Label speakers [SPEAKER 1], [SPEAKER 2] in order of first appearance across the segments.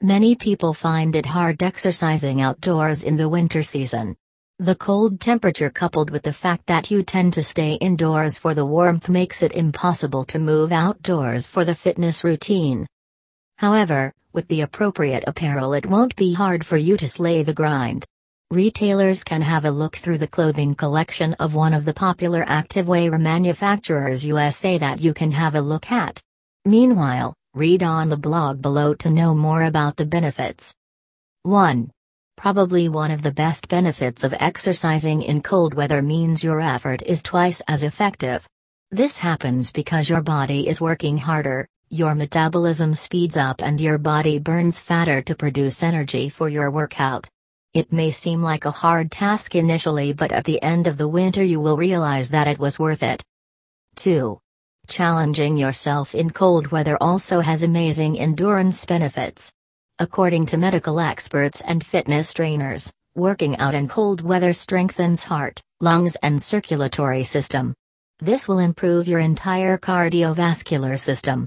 [SPEAKER 1] Many people find it hard exercising outdoors in the winter season. The cold temperature coupled with the fact that you tend to stay indoors for the warmth makes it impossible to move outdoors for the fitness routine. However, with the appropriate apparel it won't be hard for you to slay the grind. Retailers can have a look through the clothing collection of one of the popular activewear manufacturers USA that you can have a look at. Meanwhile, read on the blog below to know more about the benefits. 1. Probably one of the best benefits of exercising in cold weather means your effort is twice as effective. This happens because your body is working harder, your metabolism speeds up and your body burns fatter to produce energy for your workout. It may seem like a hard task initially, but at the end of the winter you will realize that it was worth it. 2. Challenging yourself in cold weather also has amazing endurance benefits. According to medical experts and fitness trainers, working out in cold weather strengthens heart, lungs and circulatory system. This will improve your entire cardiovascular system.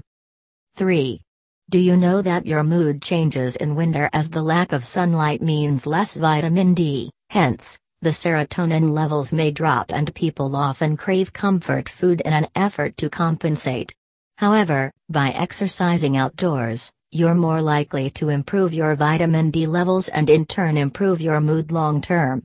[SPEAKER 1] 3. Do you know that your mood changes in winter as the lack of sunlight means less vitamin D, hence, the serotonin levels may drop and people often crave comfort food in an effort to compensate. However, by exercising outdoors, you're more likely to improve your vitamin D levels and in turn improve your mood long term.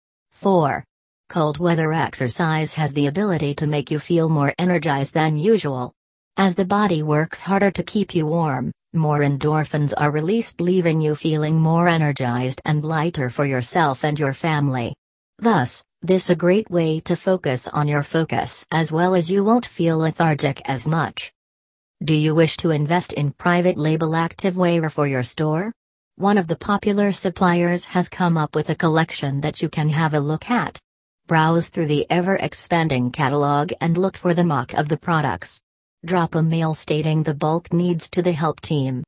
[SPEAKER 1] 4. Cold weather exercise has the ability to make you feel more energized than usual. As the body works harder to keep you warm, more endorphins are released, leaving you feeling more energized and lighter for yourself and your family. Thus, this is a great way to focus on your focus as well as you won't feel lethargic as much. Do you wish to invest in private label activewear for your store? One of the popular suppliers has come up with a collection that you can have a look at. Browse through the ever-expanding catalog and look for the mock of the products. Drop a mail stating the bulk needs to the help team.